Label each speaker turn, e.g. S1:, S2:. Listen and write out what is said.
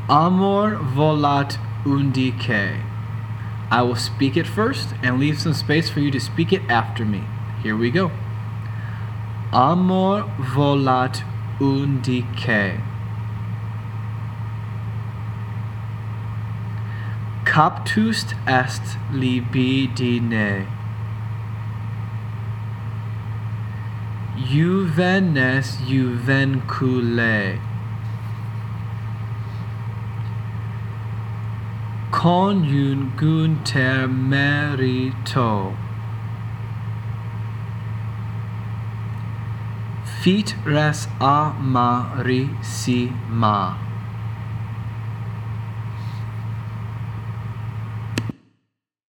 S1: Amor volat undique. I will speak it first and leave some space for you to speak it after me. Here we go. Amor volat undique. Captust est libidine. Juvenes juvenculae. Conjungunter merito. Fit res amarissima.